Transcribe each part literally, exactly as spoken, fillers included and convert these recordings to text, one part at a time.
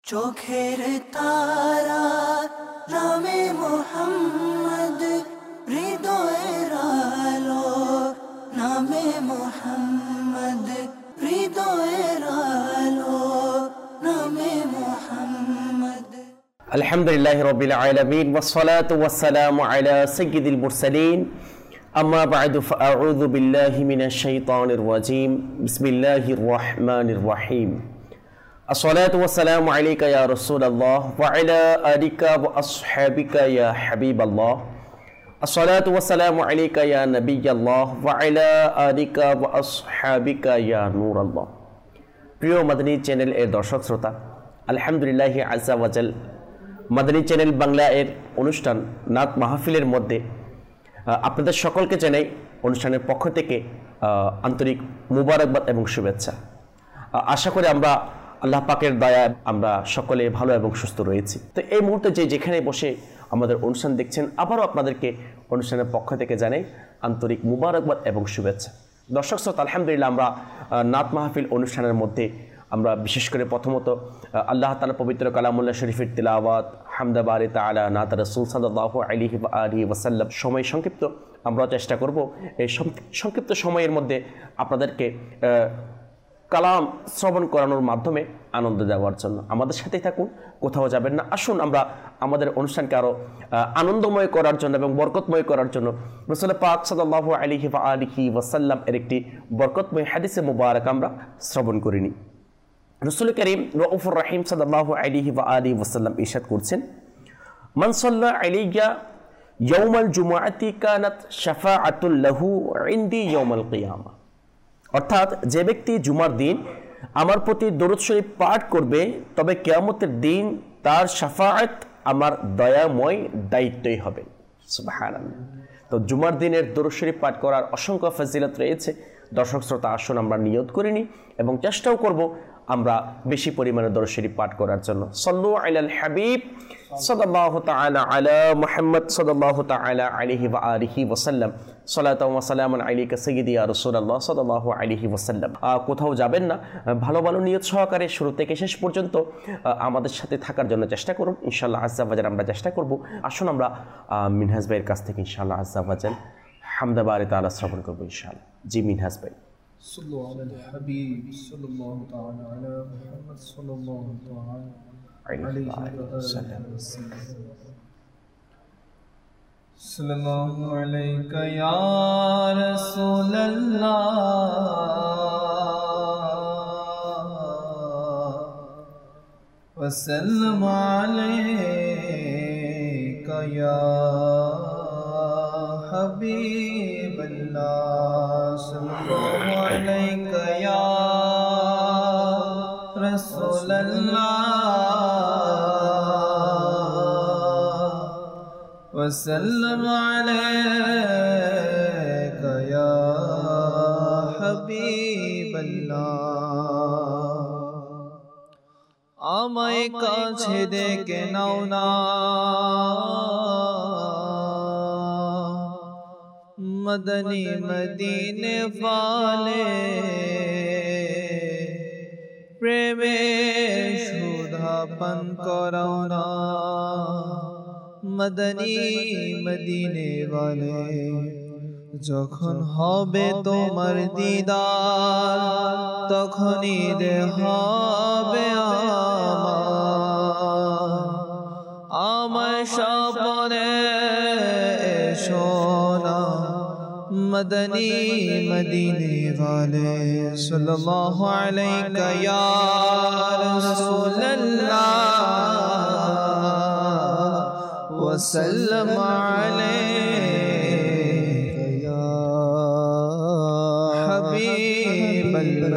চোখের তারা নামে মোহাম্মদ, হৃদয়ের আলো নামে মোহাম্মদ, হৃদয়ের আলো নামে মোহাম্মদ। আলহামদুলিল্লাহি রাব্বিল আলামিন ওয়াসসালাতু ওয়াসসালামু আলা সাইয়্যিদিল মুরসালিন, আম্মা বা'দু ফাআউযু বিল্লাহি মিনাশ শাইতানির রাজীম। বিসমিল্লাহির রাহমানির রাহিম। আসসালাতু ওয়াসসালামু আলাইকা ইয়া রাসূলাল্লাহ ওয়া আলা আলিকা ওয়া আসহাবিকা ইয়া হাবিবাল্লাহ। আসসালাতু ওয়াসসালামু আলাইকা ইয়া নাবিয়াল্লাহ ওয়া আলা আলিকা ওয়া আসহাবিকা ইয়া নূরাল্লাহ। প্রিয় মাদানী চ্যানেল এর দর্শক শ্রোতা, আলহামদুলিল্লাহি আযজা ওয়া জাল মাদানী চ্যানেল বাংলা এর অনুষ্ঠান নাত মাহফিলের মধ্যে আপনাদের সকলকে জানাই অনুষ্ঠানের পক্ষ থেকে আন্তরিক মুবারকবাদ এবং শুভেচ্ছা। আশা করি আমরা আল্লাহ পাকের দয়ায় আমরা সকলে ভালো এবং সুস্থ রয়েছি। তো এই মুহূর্তে যে যেখানে বসে আমাদের অনুষ্ঠান দেখছেন, আবারও আপনাদেরকে অনুষ্ঠানের পক্ষ থেকে জানাই আন্তরিক মুবারকবাদ এবং শুভেচ্ছা। দর্শক শ্রোতা, আলহামদুলিল্লাহ আমরা নাত মাহফিল অনুষ্ঠানের মধ্যে আমরা বিশেষ করে প্রথমত আল্লাহ তাআলা পবিত্র কালামুল্লাহ শরীফের তিলাওয়াত, হামদা বারি তাআলা, নাত রাসূল সাল্লাল্লাহু আলাইহি ওয়া আলিহি ওয়াসাল্লাম, সময় সংক্ষিপ্ত আমরা চেষ্টা করব এই সংক্ষিপ্ত সময়ের মধ্যে আপনাদেরকে কালাম শ্রবণ করানোর মাধ্যমে আনন্দ দেওয়ার জন্য। আমাদের সাথেই থাকুন, কোথাও যাবেন না। আসুন আমরা আমাদের অনুষ্ঠানকে আরও আনন্দময় করার জন্য এবং বরকতময় করার জন্য রাসূল পাক সাল্লাল্লাহু আলাইহি ওয়া আলিহি ওয়াসাল্লাম এর একটি বরকতময় হাদিসে মুবারক আমরা শ্রবণ করে নিই। রাসূল করিম রউফুর রহিম সাল্লাল্লাহু আলাইহি ওয়া আলিহি ওয়াসাল্লাম ইরশাদ করছেন, মান সাল্লা আলাইয়া ইয়াউমাল জুমআতি কানাত শাফাআতুল লাহু ইনদি ইয়াউমাল কিয়ামা। অর্থাৎ যে ব্যক্তি জুমার দিন আমার প্রতি দরুদ শরীফ পাঠ করবে, তবে কিয়ামতের দিন তার শাফাআত আমার দয়াময় দায়িত্বই হবে। সুবহানাল্লাহ। তো জুমার দিনের দরুদ শরীফ পাঠ করার অসংখ্য ফজিলত রয়েছে। দর্শক শ্রোতা, আসুন আমরা নিয়ত করে নিই এবং চেষ্টাও করব আমরা বেশি পরিমাণে দরুদ শরীফ পাঠ করার জন্য। সাল্লু আলাল হাবিব সাল্লাল্লাহু তাআলা আলা মুহাম্মদ সাল্লাল্লাহু তাআলা আলাইহি ওয়া আলিহি ওয়াসাল্লাম। সালাতাও ওয়া সালামুন আলাইকা সাইয়্যিদি ইয়া রাসূলুল্লাহ সাল্লাল্লাহু আলাইহি ওয়াসাল্লাম। কোথাও যাবেন না, ভালো ভালো নিয়ত সহকারে শুরু থেকে শেষ পর্যন্ত আমাদের সাথে থাকার জন্য চেষ্টা করুন। ইনশাআল্লাহ আযজা ওয়া জাল আমরা চেষ্টা করব। আসুন আমরা মিনহাজ ভাইয়ের কাছ থেকে ইনশাআল্লাহ আযজা ওয়া জাল হামদা বারি তাআলা শ্রবণ করব ইনশাআল্লাহ। জি মিনহাজ ভাই। صلوا على الحبيب صلى الله تعالى على محمد صلى الله تعالى عليه وسلم. صلى الله عليك يا رسول الله وسلم عليك يا حبيب الله. صلى الله عليك يا رسول الله وسلم عليك يا حبيب الله. আমায় কাছে ডেকে নাও না, মদনী মদিনে वाले প্রেমে সুধা পান করাও না, মদনী মদিনে वाले। যখন হবে তোমার দিদার, তখনই রে হবে আমার আমার স্বপ্নে সোনা मदनी मदीने वाले। सल्लल्लाहु अलैका या रसूल अल्लाह व सल्लम अलैका या हबीब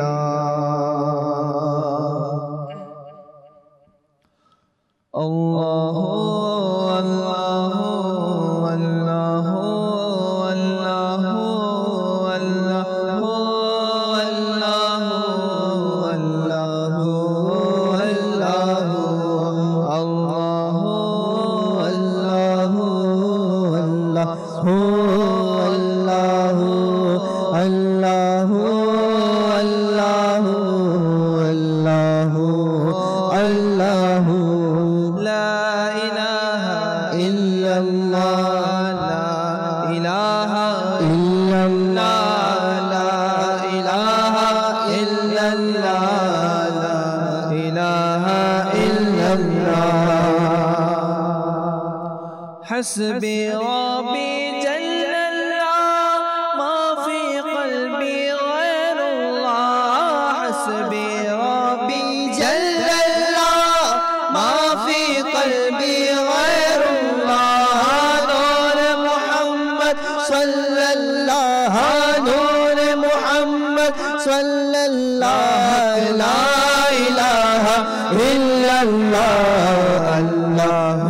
अल्लाह। अल्लाह अल्लाह Allah हस्बी रब्बी जल्लल्लाह मा फी क़ल्बी गैरुल्लाह हस्बी रब्बी जल्लल्लाह मा फी क़ल्बी गैरुल्लाह नूर मुहम्मद सल्लल्लाह नूर मुहम्मद सल्लल्लाह ला इलाहा इल्लल्लाह अल्लाह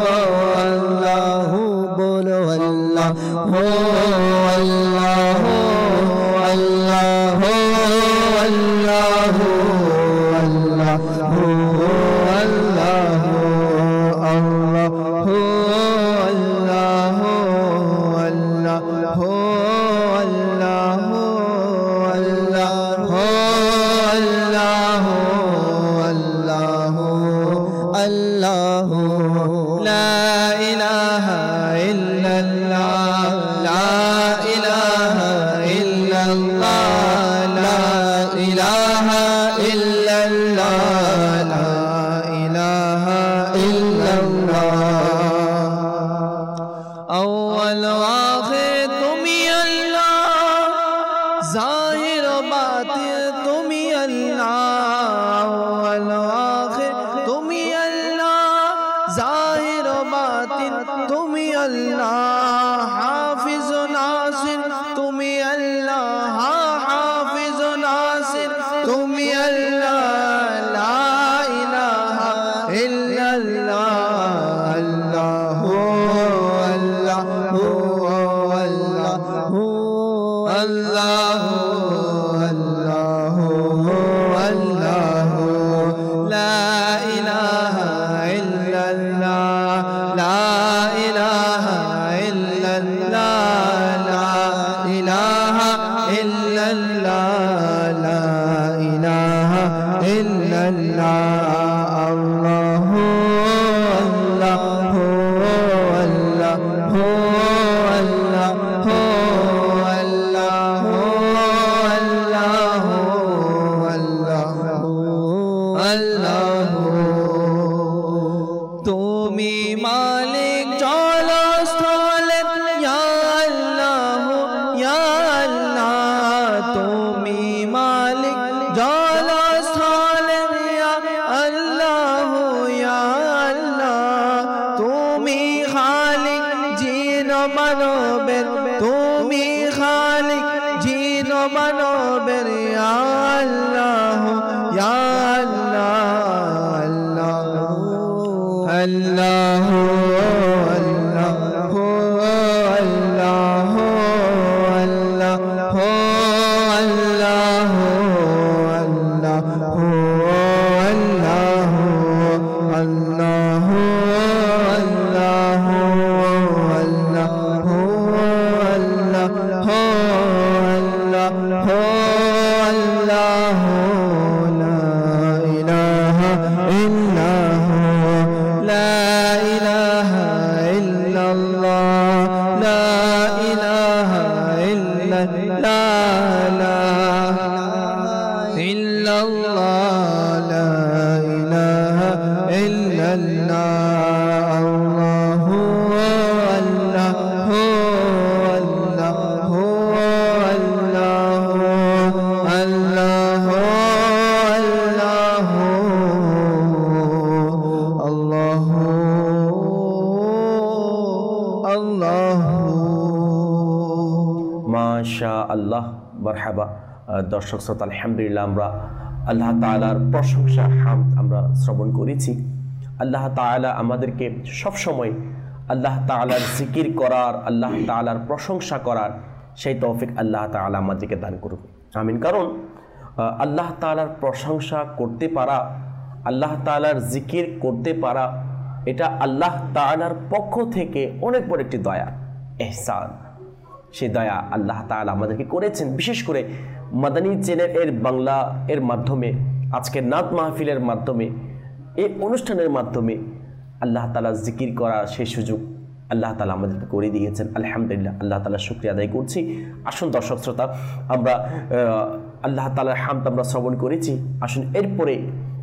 আল্লাহ মারহাবা। দর্শক শ্রোতা, আলহামদুলিল্লাহ আমরা আল্লাহ তাআলার প্রশংসা হামদ আমরা শ্রবণ করেছি। আল্লাহ তাআলা আমাদেরকে সবসময় আল্লাহ তাআলার জিকির করার, আল্লাহ তাআলার প্রশংসা করার সেই তৌফিক আল্লাহ তাআলা আমাদেরকে দান করুন, আমিন। কারণ আল্লাহ তাআলার প্রশংসা করতে পারা, আল্লাহ তাআলার জিকির করতে পারা, এটা আল্লাহ তাআলার পক্ষ থেকে অনেক বড় একটি দয়া, ইহসান। সে দয়া আল্লাহ তাআলা আমাদেরকে করেছেন। বিশেষ করে মাদানী চ্যানেল এর বাংলা এর মাধ্যমে, আজকের নাত মাহফিলের মাধ্যমে, এই অনুষ্ঠানের মাধ্যমে আল্লাহ তাআলা জিকির করার সেই সুযোগ আল্লাহ তাআলা আমাদেরকে করে দিয়েছেন। আলহামদুলিল্লাহ, আল্লাহ তাআলার শুকরিয়া আদায় করছি। আসুন দর্শক শ্রোতা, আমরা আল্লাহ তাআলার হামদ আমরা শ্রবণ করেছি। আসুন এরপরে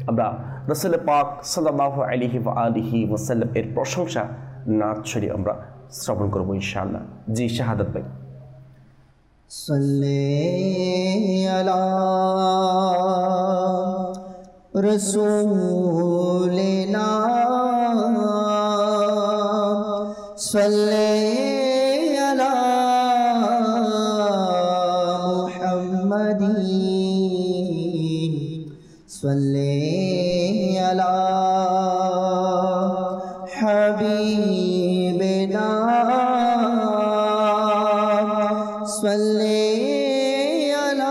আমরা রাসূল পাক সাল্লাল্লাহু আলাইহি ওয়া আলিহি ওয়াসাল্লাম এর প্রশংসা নাচ ছড়িয়ে আমরা শ্রবণ করব ইনশাআল্লাহ। জি শাহাদাত ভাই। सल्ले अला रसूलिना सल्ले अला मुहम्मदीन सल्ले अला हबीबिना सल्ले अला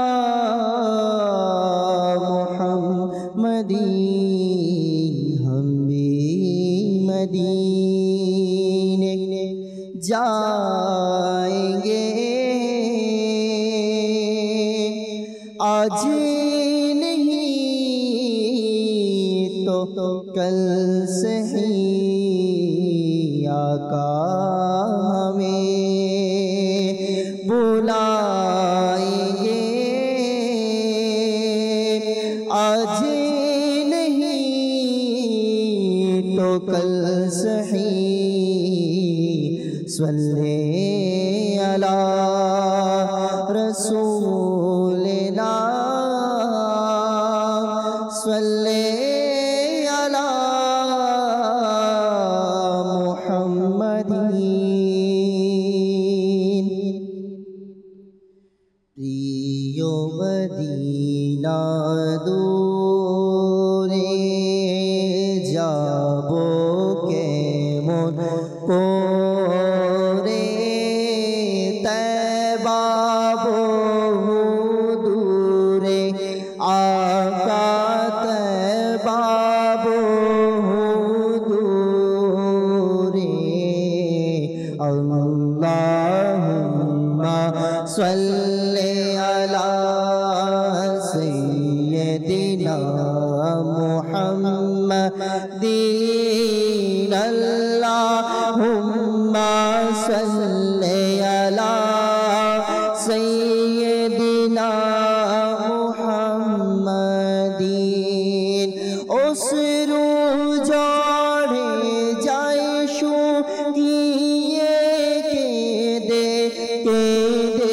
मुहम्मदीन। हम भी मदीने जाएंगे आज नहीं तो कल से ही आका हमें बुलाएंगे आज नहीं तो कल सही सल्ले अला रसूलिना सल्ले अला मुहम्मदीन। प्रियो मदीना दूरे जाबो केमन कोरे तैबा बहु दूरे आका तैबा बहु दूरे अल्लाहुम्मा सल्ले अला सय्यदिना मुहम्मदीन अल्लाहुम्मा सल्ले अला सय्यदिना मुहम्मदीन। उस रूजाड़े जाए शुकिए के दे के दे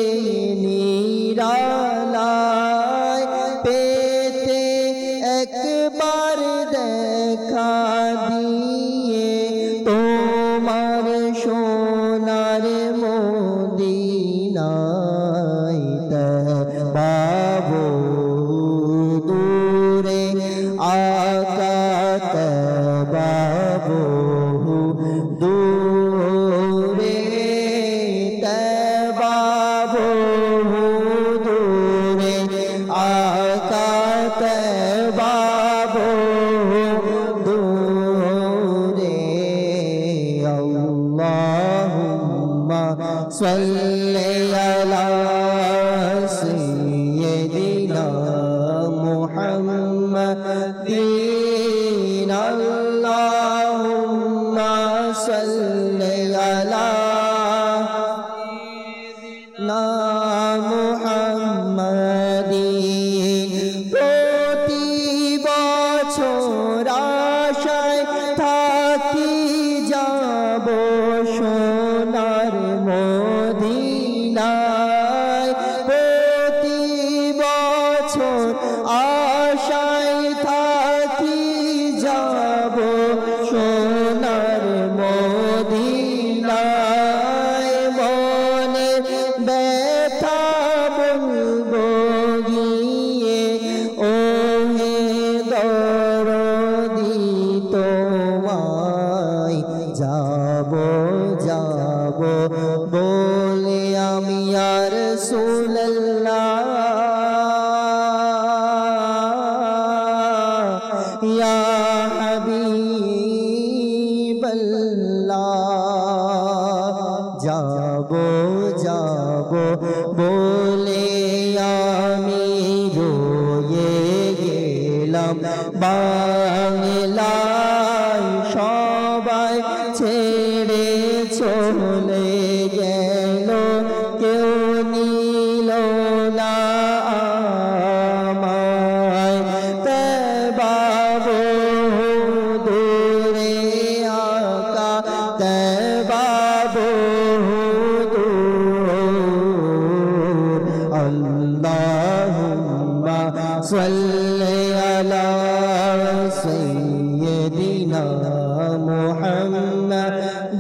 निरालाय पेते एक बार देखा दिए তোমার সোনার মদিনায় তবাবো দূরে আকা তবাবো দূরে তবাবো দূরে আকা তবাবো দূরে আল্লাহুম্মা সাল্লি আলা সাইয়্যিদিনা মুহাম্মাদিন আল্লাহুম্মা সাল্লি আলা না মুহাম্মাদিন। প্রতি বছর আশায় থাকি যাব সোনার মদিনায় প্রতি বছর আশায় থাকি যাব সোনার মদিনায় মনে ব্যথা বলবো গিয়ে ও হে দরদি তোমায় যাব سيدنا محمد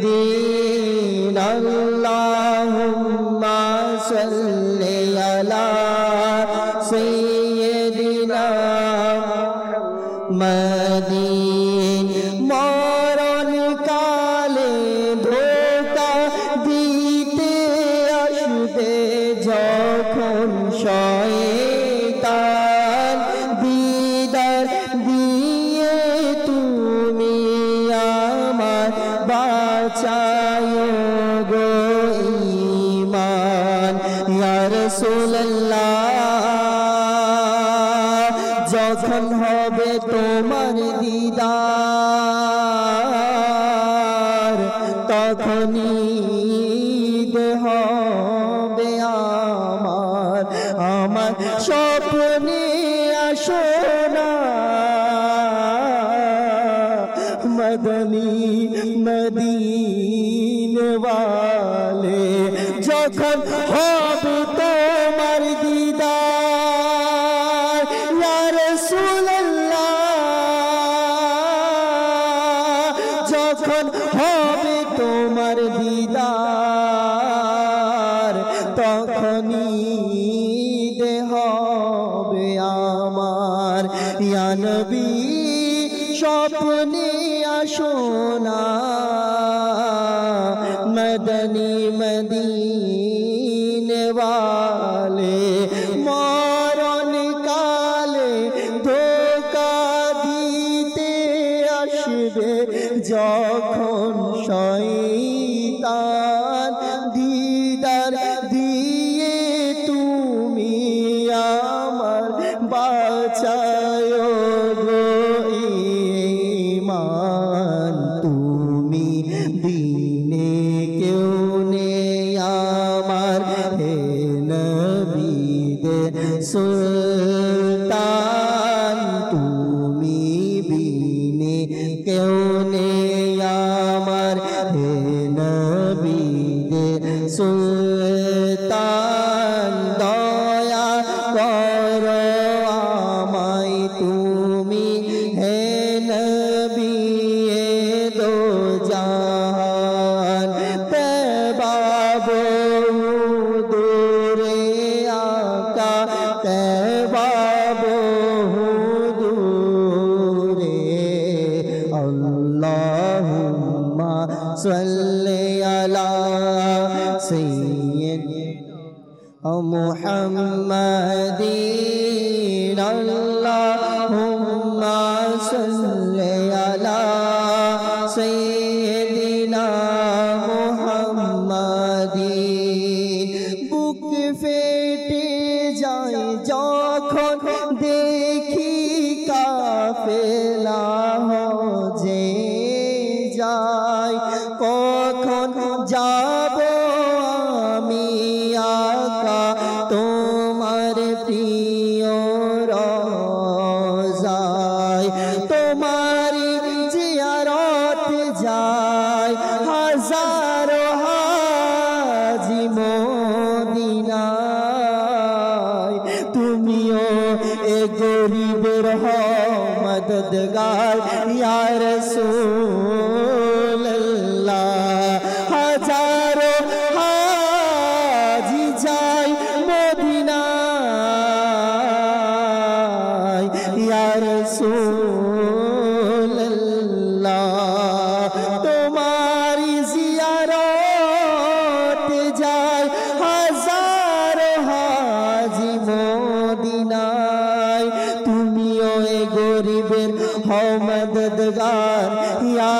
اللهم صل على سيدنا محمد মরণ কালে ধোঁকা দিতে আসবে যখন শয়তান দিদার দিয়ে তুমি আমার বাঁচায় গো ঈমান ইয়া রাসূলুল্লাহ যখন হবে তোমার দিদার তখনই হবে আমার আমার স্বপ্নে আসো না মদনী মদিনা ওয়ালে যখন হবে তোমার দিদার ইয়া রাসূলুল্লাহ যখন হবে তোমার দিদার তখনই হবে আমার ইয়া নবী স্বপ্নে আসো না মদনী মদিনা ওয়ালে মরণ কালে ধোঁকা দিতে আসবে যখন শয়তান দিদার দিয়ে তুমি আমার বাঁচায় গো ঈমান তুমি দিনে কেউ নেই আমার হে নবীদের সুলতান তুমি বিনে কেউ নেই আমার হে নবীদের সুলতান দয়া করো আমায় তুমি হে নবী দো জাহান তেবাবো দূরে আকা তেবাবো দূরে আল্লাহুম্মা সাল্লি আলা সাইয়্যিদিনা মুহাম্মাদিন আল্লাহুম্মা সাল্লি আলা সাইয়্যিদিনা মুহাম্মাদিন বুক ফেটে যায় যখন দেখি কাফেলা যে যায় কখন যাব আমি আকা তোমার প্রিয় রওজায় তোমার জিয়ারত যায় হাজারো হাজি মদিনায় তুমিও এ গরিবের মদদগার ইয়া রাসূলুল্লাহ হাজারো হাজি যায় মদিনায় ইয়া রাসূলুল্লাহ তোমারি জিয়ারত যায় হাজারো হাজি মদিনায় তুমিও এ গরিবের মদদগার ইয়া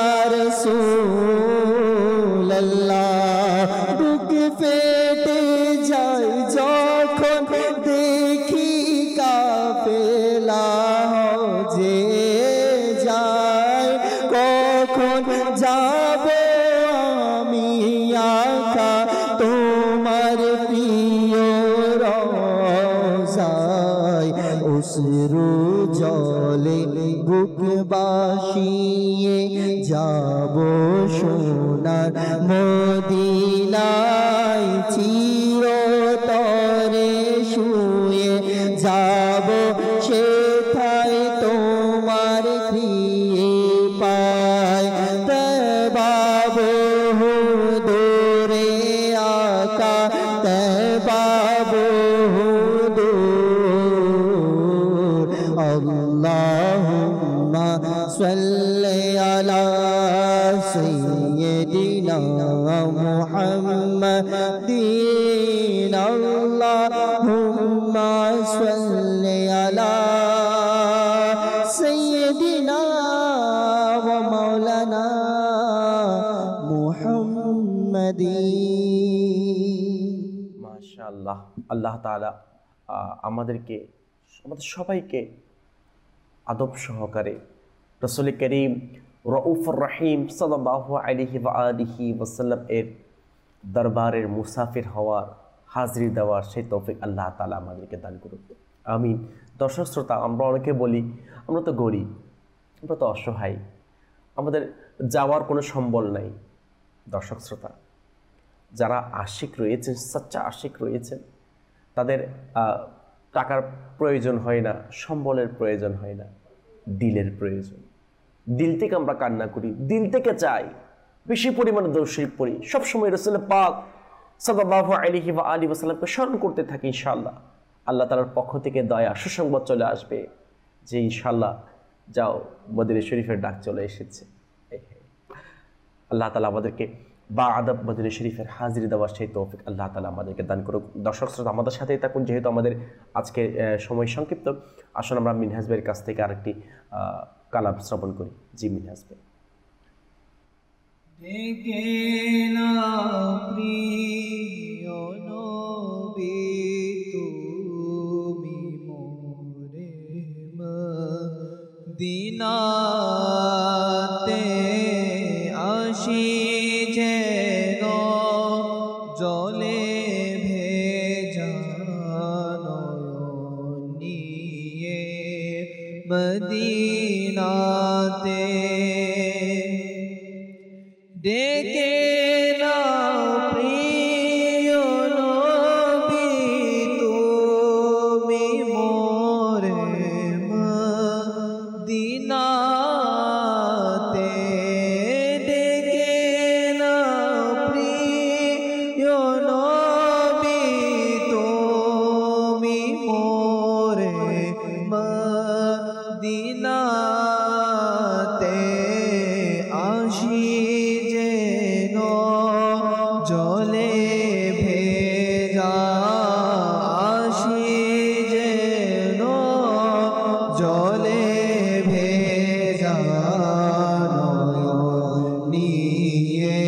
রাসূলুল্লাহ বুক ফেটে যায় যখন দেখি কাফেলা যে যায় কখন যাব আমি আকা তোমার প্রিয় রওজায় অশ্রু জলে বুক বাসিয়ে যাব সোনার মদিনায় চিরতরে শুয়ে যাব সেথায় তোমার কৃপা আলা সাইয়্যিদিনা মুহাম্মাদিন আল্লাহুম্মা সাল্লি আলা সাইয়্যিদিনা ওয়া মাওলানা মুহাম্মাদিন। মাশাআল্লাহ। আল্লাহ তাআলা আমাদেরকে আমাদের সবাইকে আদব সহকারে রাসূল করিম রউফুর রহিম সাল্লাল্লাহু আলাইহি ওয়া আলিহি ওয়াসাল্লাম এর দরবারের মুসাফির হওয়ার, হাজিরি দেওয়ার সেই তৌফিক আল্লাহ তাআলা আমাদেরকে দান করুন, আমিন। দর্শক শ্রোতা, আমরা অনেকে বলি আমরা তো গরিব, আমরা তো অসহায়, আমাদের যাওয়ার কোনো সম্বল নাই। দর্শক শ্রোতা, যারা আশিক রয়েছেন, সচ্চা আশিক রয়েছেন, তাদের টাকার প্রয়োজন হয় না, সম্বলের প্রয়োজন হয় না, দিলের প্রয়োজন। দিল থেকে আমরা কান্না করি, দিল থেকে চাই, বেশি পরিমাণে দরুদ শরীফ পড়ি, সবসময় রাসূল পাক সাল্লাল্লাহু আলাইহি ওয়া আলিহি ওয়াসাল্লামকে স্মরণ করতে থাকি। ইনশাআল্লাহ আল্লাহ তাআলার পক্ষ থেকে দয়া সুসংবাদ চলে আসবে যে ইনশাআল্লাহ যাও, মদিনা শরীফের ডাক চলে এসেছে। আল্লাহ তাআলা আমাদেরকে বা আদব মদিনা শরীফের হাজিরি দেওয়ার সেই তৌফিক আল্লাহ তাআলা আমাদেরকে দান করুক। দর্শক শ্রোতা, আমাদের সাথেই থাকুন, যেহেতু আমাদের আজকে সময় সংক্ষিপ্ত। আসুন আমরা মিনহাজ ভাইয়ের কাছ থেকে আরেকটি কালাম শ্রবণ করি। জি মিনহাজ ভাই। ডেকে না প্রিয় নবী তুমি মোরে মদিনাতে আসি যেন জলে ভেজা নয়ন নিয়ে মদিনাতে ডেকে নাও প্রিয় নবী তুমি মোরে মদিনাতে ডেকে নাও প্রিয় নবী তুমি মোরে মদিনাতে আসি জলে ভেজা আসি যেন জলে ভেজা নয়ন নিয়ে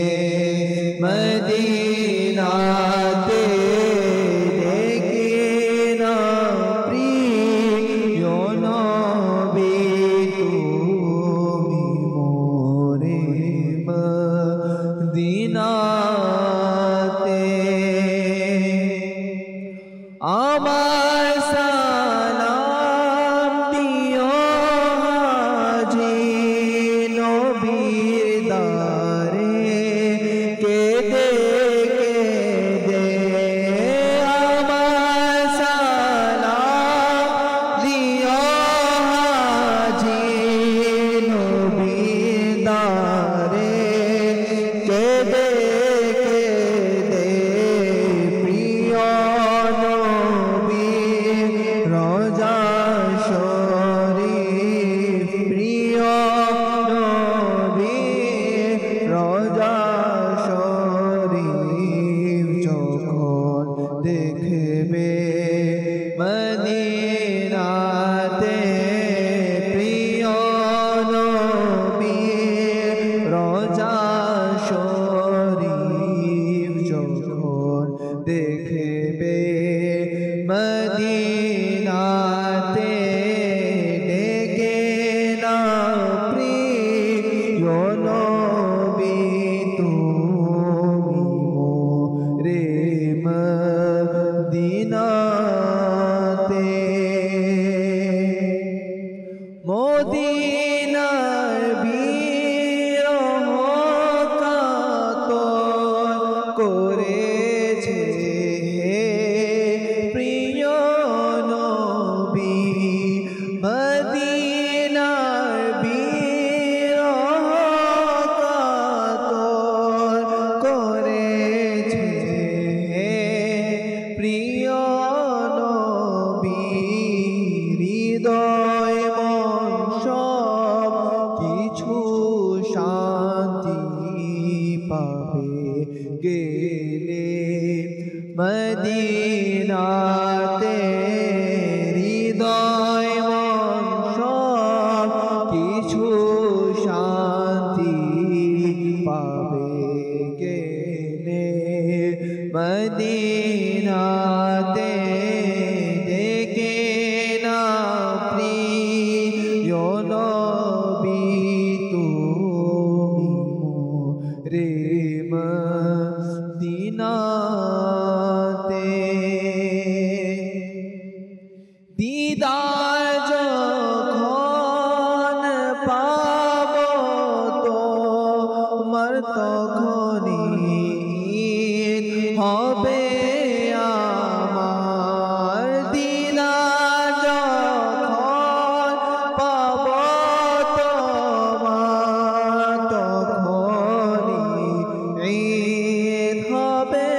মদিনাতে ডেকে না প্রিয় নবী তুমি মোরে মদিনাতে আমার সালাম দিও হাজী নবীর দারে কেঁদে কেঁদে আমার সালাম দিও হাজী নবীর দারে কেঁদে কেঁদে প্রিয় নবীর রোজা শরীফ প্রিয় নবীর রোজা শরীফ যখন দেখবে মদিনাতে প্রিয় নবীর মদিনাতে ডেকে না প্রিয় নবী তুমি মোরে মদিনাতে দিদার যখন পাব তোমার তখনই হবে আমার দিদার যখন পাব তোমার তখনই ঈদ হবে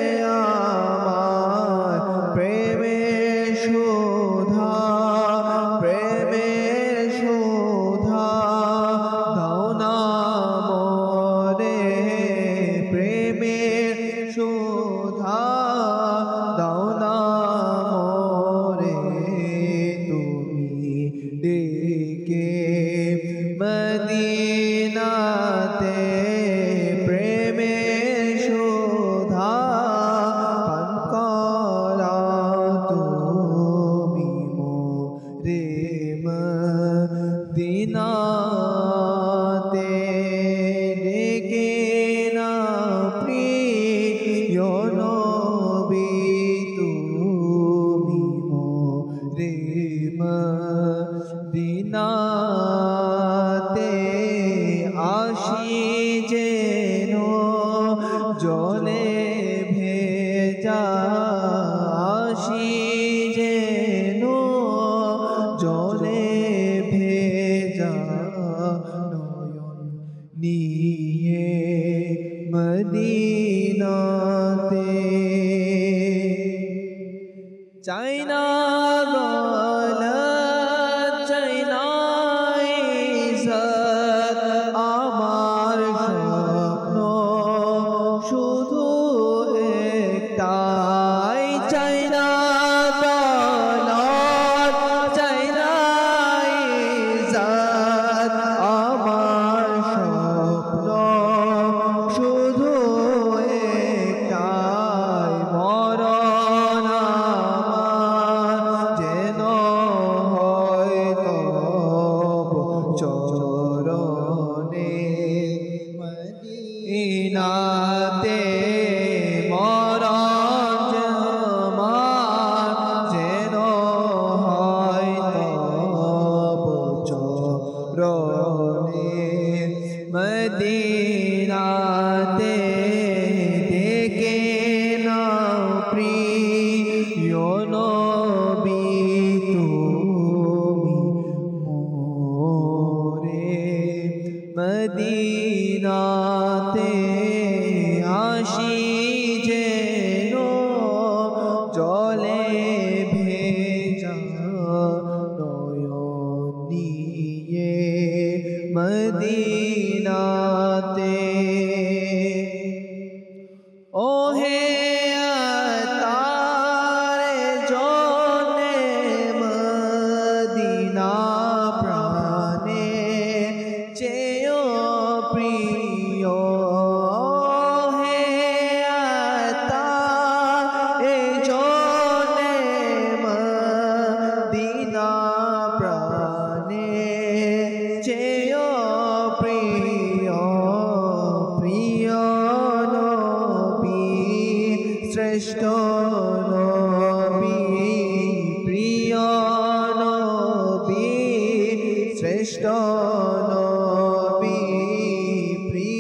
আমার প্রেমের সুধা প্রেমের সুধা দাও না মোরে প্রেমের সুধা দাও না মোরে তুমি ডেকে মদিনাতে প্রেমের সুধা পান করাও তুমি মোরে মদিনাতে ডেকে না প্রিয় নবী তুমি মোরে মদিনাতে আসি যেন জলে ভেজা আসি যেন জলে ভেজা নয়ন নিয়ে মদিনাতে চাই না দৌলত চাই না ইজ্জত আমার স্বপ্ন শুধু একটাই চাই না দৌলত চাই না ইজ্জত আমার স্বপ্ন শুধু একটাই মরণ আমার যেন হয় তব চরণে মদিনাতে মরণ আমার যেন হয় তব চরণে মদিনাতে ডেকে না প্রিয় নবী তুমি মোরে মদিনাতে আসি যেন জলে ভেজা নয়ন নিয়ে মদিনাতে ওহে তারে জনে মদিনা প্রাণে চেয়েও প্রিয় হে তারে জনে মদিনা প্রাণে চেয়েও প্রিয় প্রিয় নবী শ্রেষ্ঠ নবী প্রিয় নবী শ্রেষ্ঠ নবী প্রিয়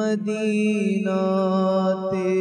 মদিনাতে।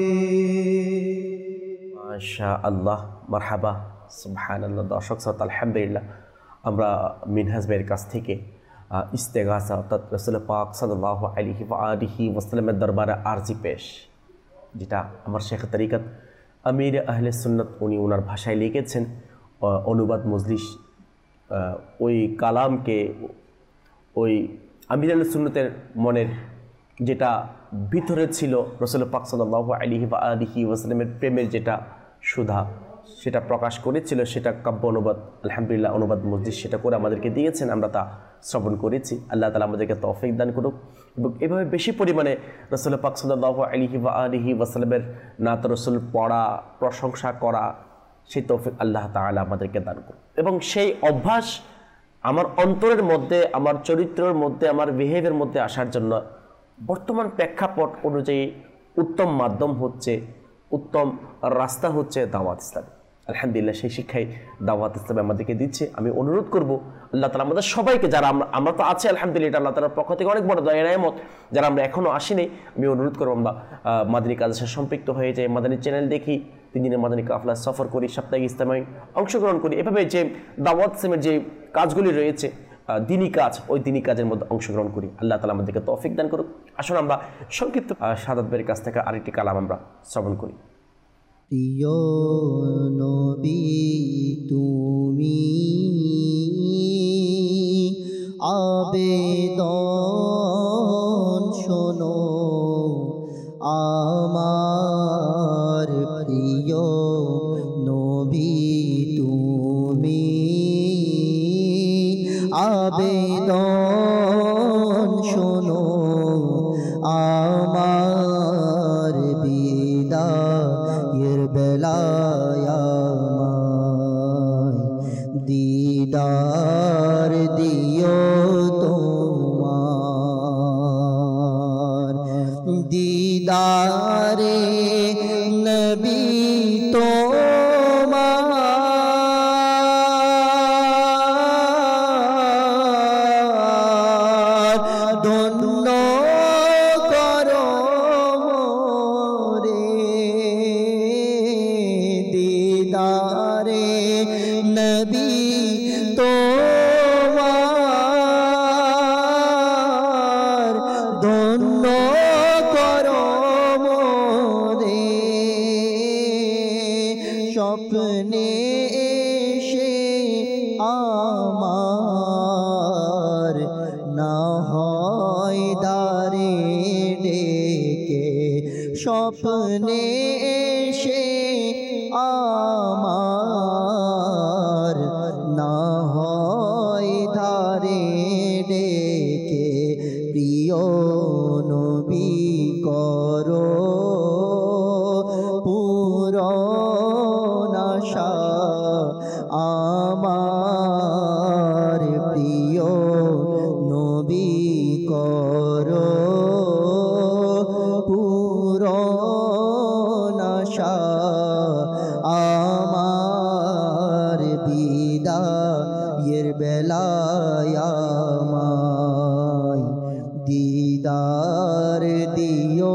মাশা আল্লাহ, মারহাবা, সুবহানাল্লাহ। দর্শক শ্রোতা, আলহামদুলিল্লাহ আমরা মিনহাজ ভাইয়ের কাছ থেকে ইস্তেগাসা অর্থাৎ রাসূল পাক সাল্লাল্লাহু আলাইহি ওয়া আলিহি ওয়াসাল্লামের দরবারে আরজি পেশ, যেটা আমার শেখ তরিকত আমির আহলে সুন্নাত উনি ওনার ভাষায় লিখেছেন, অনুবাদ মজলিস ওই কালামকে ওই আমির আহলে সুন্নাতের মনের যেটা ভিতরে ছিল রাসূল পাক সাল্লাল্লাহু আলাইহি ওয়া আলিহি ওয়াসাল্লামের প্রেমের যেটা সুধা সেটা প্রকাশ করেছিল, সেটা কাব্য অনুবাদ আলহামদুলিল্লাহ অনুবাদ মজলিস সেটা করে আমাদেরকে দিয়েছেন, আমরা তা শ্রবণ করেছি। আল্লাহ তাআলা আমাদেরকে তৌফিক দান করুক এবং এভাবে বেশি পরিমাণে রাসূল পাক সাল্লাল্লাহু আলাইহি ওয়া আলিহি ওয়াসাল্লামের নাত রাসূল পড়া, প্রশংসা করা, সেই তৌফিক আল্লাহ তাআলা আমাদেরকে দান করুক এবং সেই অভ্যাস আমার অন্তরের মধ্যে, আমার চরিত্রের মধ্যে, আমার বিহেভিয়ারের মধ্যে আসার জন্য বর্তমান প্রেক্ষাপট অনুযায়ী উত্তম মাধ্যম হচ্ছে, উত্তম রাস্তা হচ্ছে দাওয়াত ইসলাম। আলহামদুলিল্লাহ সেই শিক্ষাই দাওয়াত ইসলাম আমাদেরকে দিচ্ছে। আমি অনুরোধ করব আল্লাহ তাআলা আমাদের সবাইকে, যারা আমরা আমরা তো আছি আলহামদুলিল্লাহ, আল্লাহ তাআলার পক্ষ থেকে অনেক বড় দয়া নেয়ামত, যারা আমরা এখনও আসিনি, আমি অনুরোধ করব আমরা মাদানী কাজের সাথে সম্পৃক্ত হয়ে যাই, মাদানী চ্যানেল দেখি, তিন দিনের মাদানী কাফলা সফর করি, সাপ্তাহিক ইজতেমায় অংশগ্রহণ করি, এভাবে যে দাওয়াত ইসলামের যে কাজগুলি রয়েছে দিনী কাজ, ওই দিনী কাজের মধ্যে অংশগ্রহণ করি। আল্লাহ তাআলা আমাদেরকে তৌফিক দান করুক। আসুন আমরা সংক্ষিপ্ত শাহাদাত ভাইয়ের কাছ থেকে আরেকটি কালাম আমরা শ্রবণ করি। প্রিয় নবী তুমি আবেদন শোনো আমার, প্রিয় নবী তুমি আবেদন শোনো আমার, বিদায়ের বেলায় আমায় দিদার দিও তোমার, দিদারে নবী তোমার, ধন্য করো মোরে, দিদারে নবী তোমার, ধন্য করো মোরে, স্বপ্নে এসে আমার না হয় দারে ডেকে, স্বপ্নে এসে আমার না হয় ধারে ডেকে, প্রিয় নবী করো পূরণ আশা আমার, প্রিয় নবী করো পূরণ আশা আমার, বিদায়ের বেলায় আমায় দিদার দিও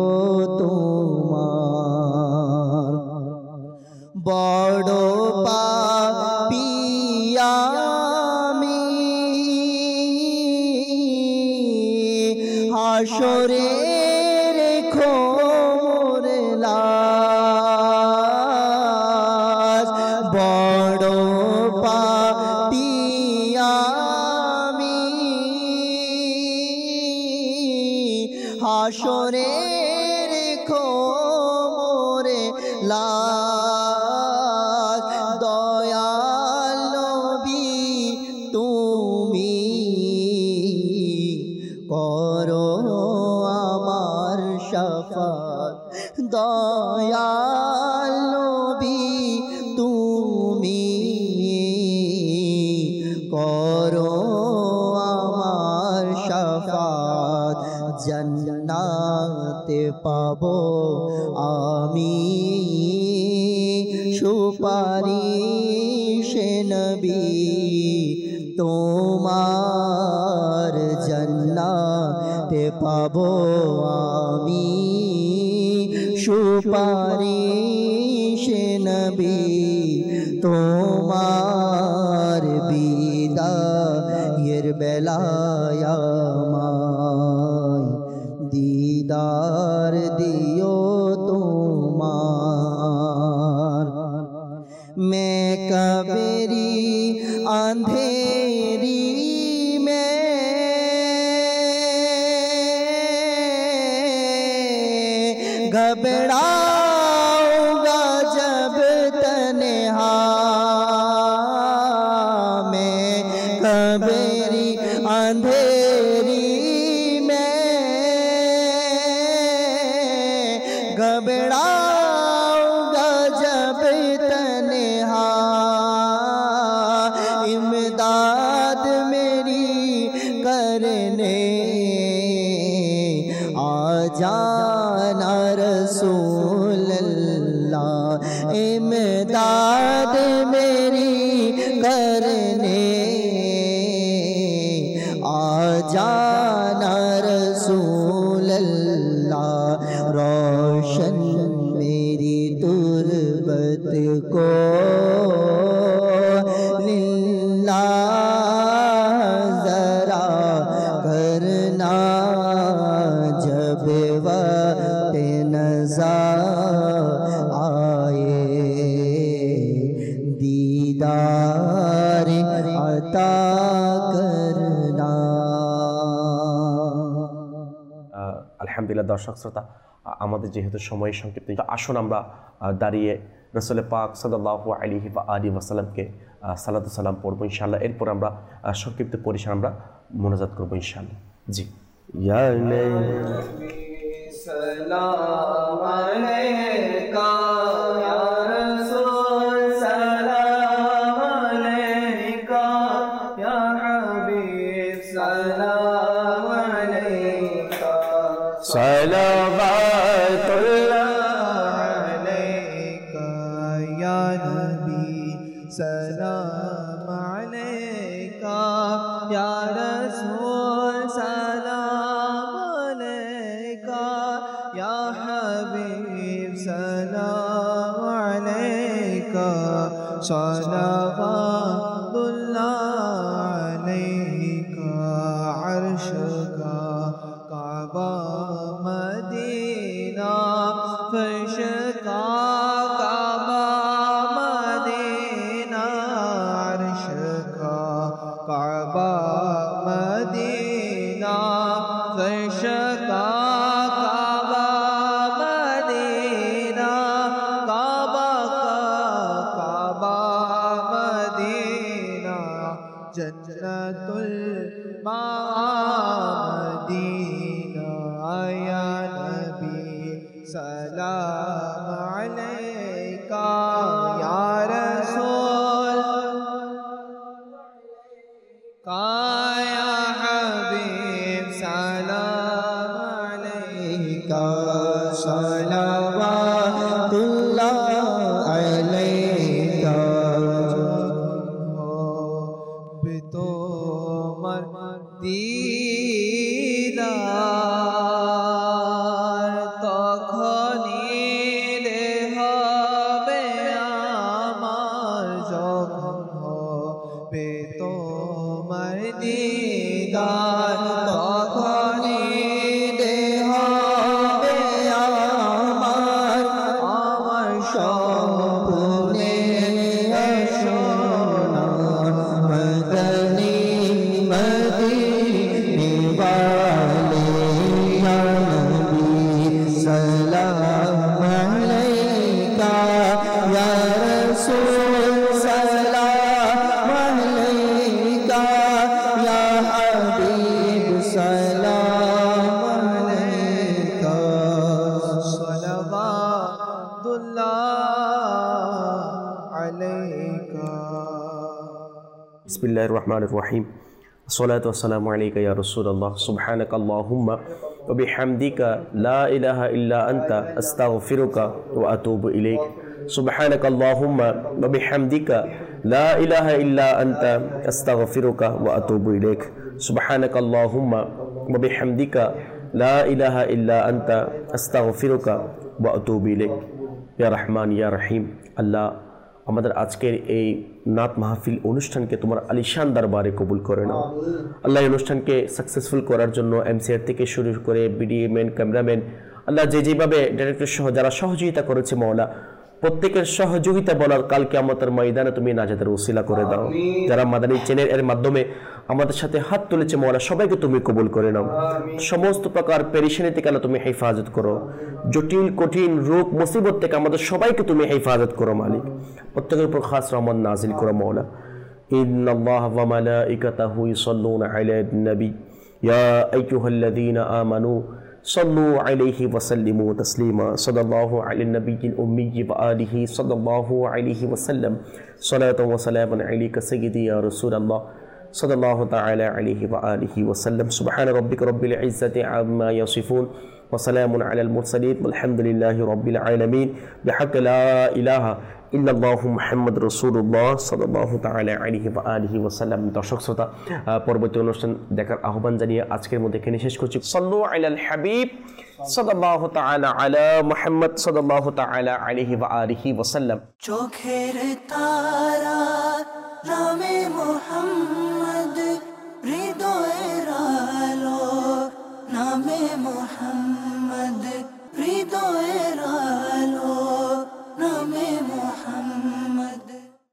তোমার, বড় পাপী আমি হাসরে রেখো মোরে লাশ, বড় পাপী আমি হাসরে রেখো মোরে লাশ, দয়াল নবী তুমি করো আমার শাফাত, দয়াল নবী তুমি করো আমার শাফাত, জান্নাতে পাবো আমি সুপারিশে নবী তোমার, জান্নাতে পাবো আমি সুপারিশ নবী তোমার বিদায়ের বেলায় আমায় दीदार दियो तुम्हार। मैं कबरी अंधेरी में घबराऊंगा जब तन्हा, मैं कबरी अंधेरी घबराऊंगा जब तन्हा, इमदाद मेरी करने आ जाना रसूल अल्लाह, इमदाद मेरी करने आ जाना रसूल अल्लाह, रोशन मेरी तुरबत को लिल्लाह जरा करना, जब वक्त नज़ा आए दीदार अता करना। আলহামদুলিল্লাহ দর্শক শ্রোতা, আমাদের যেহেতু সময় সংক্ষিপ্ত, আসুন আমরা দাঁড়িয়ে রাসূল পাক সাল্লাল্লাহু আলাইহি ওয়া আলিহি ওয়াসাল্লামকে সালাতু সালাম পড়ব ইনশাআল্লাহ। এরপর আমরা সংক্ষিপ্ত পরিসর আমরা মোনাজাত করব ইনশাআল্লাহ। জি, ইয়া নবী সালাম আলাইকা, ইয়া রাসূল সালাম আলাইকা, ইয়া হাবিব সালাম আলাইকা, সালাওয়াতুল্লাহ আলাইকা ইয়া নবী সালাম আলাইকা, ইয়া রাসূল সালাম আলাইকা, ইয়া হাবিব সালাম আলাইকা, সালাওয়াতুল্লাহ আলাইকা, আরশ का काबा मदीना, फर्श का काबा मदीना, अर्श का काबा मदीना, फर्श का काबा मदीना, काबा का काबा मदीना, जन्नतुल मदीना, या नबी सलाम अलैका, या रसूल का, या हबीब सलाम अलैका, सलावतुल्लाह अलैका, बितो दीदार, তখনই হবে আমার, যখন হবে তোমার দিদার, তখনই হবে আমার, আমার স্বপ্নে সোনা মদনী মদিনে वाले, या नबी सलाम अलैका, या रसूल सलाम अलैका, या हबीब सलाम अलैका, सलावतुल्लाह अलैका। बिस्मिल्लाहिर रहमानिर रहीम, अस्सलातु वस्सलामु अलैका या रसूलल्लाह, सुब्हानकल्लाहुम्मा व बिहम्दिका ला इलाहा इल्ला अंता अस्तगफिरुका व अतूबु इलैक, सुब्हानकल्लाहुम्मा व बिहम्दिका ला इलाहा इल्ला अंता अस्तगफिरुका व अतूबु इलैक, सुब्हानकल्लाहुम्मा व बिहम्दिका ला इलाहा इल्ला अंता अस्तगफिरुका ওয়া আতুবু ইলাইক ইয়া রহমান ইয়া রহিম। আল্লাহ আমাদের আজকের এই নাত মাহফিল অনুষ্ঠানকে তোমার আলিশান দরবারে কবুল করে নাও। আল্লাহ এই অনুষ্ঠানকে সাকসেসফুল করার জন্য এমসিআর থেকে শুরু করে বিডিএম্যান ক্যামেরাম্যান আল্লাহ যে যেভাবে ডাইরেক্টর সহ যারা সহযোগিতা করেছে মাওলা প্রত্যেকের সহযোগিতা বলার কালকে আমাদের ময়দানে তুমি নাজাতের ওসিলা করে দাও। যারা মাদানী চ্যানেল এর মাধ্যমে আমাদের সাথে হাত তুলেছে মাওলা সবাইকে তুমি কবুল করে নাও। সমস্ত প্রকার পেরেশানি থেকে আল্লাহ তুমি হেফাজত করো। জটিল কঠিন রোগ মুসিবত থেকে আমাদের সবাইকে তুমি হেফাজত করো মালিক। প্রত্যেকের উপর খাস রহমত নাজিল করো মাওলা। ইন্নাল্লাহা ওয়া মালাইকাতাহু ইউসাল্লুনা আলান নবী ইয়া আইয়ুহাল্লাযীনা আমানু صلوا عليه وسلموا تسليما صلى الله على النبي الأمي وآله صلى الله عليه وسلم صلاة وسلام عليك سيدي يا رسول الله صلى الله تعالى عليه وآله وسلم سبحان ربك رب العزة عما يصفون وسلام على المرسلين والحمد لله رب العالمين بحق لا إله إلا الله محمد رسول الله صلى الله تعالى عليه وآله وسلم। দর্শক শ্রোতা পরবর্তী অনুষ্ঠান দেখার আহ্বান জানিয়ে আজকের মধ্যে এখানে শেষ করছি। সাল্লু আলাল হাবিব সাল্লাল্লাহু তাআলা আলা মুহাম্মদ সাল্লাল্লাহু তাআলা আলাইহি ওয়া আলিহি ওয়াসাল্লাম। চোখের তারা নামে মুহাম্মদ